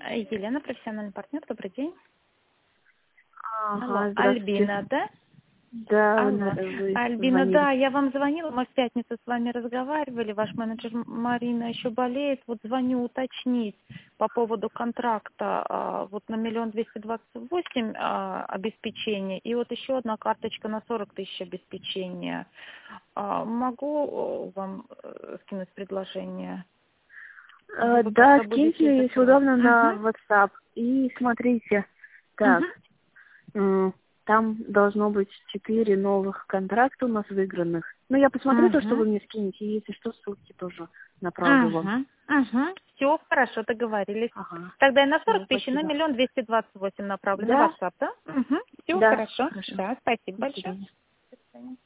Елена, профессиональный партнер, добрый день. Ага, Алло, здравствуйте. Альбина, да? Да, Алло, вы Альбина, звонили. да, я вам звонила, мы в пятницу с вами разговаривали, ваш менеджер Марина еще болеет, вот звоню уточнить по поводу контракта, вот на 1 228 000 обеспечения, и вот еще одна карточка на 40 000 обеспечения. Могу вам скинуть предложение? Вы Да, как-то будете скиньте, если закрывать? удобно, на Угу. WhatsApp. И смотрите, так, Угу. там должно быть 4 новых контракта у нас выигранных. Ну, я посмотрю то, что Угу. вы мне скинете, и если что, ссылки тоже направлю вам. Угу. Угу. Все, хорошо, договорились. Ага, Тогда я на все, 40 000, на спасибо. 1 228 000 направлю на Да, WhatsApp, да? Угу. Все, да, хорошо. хорошо. Да, спасибо До большое. свидания. До свидания.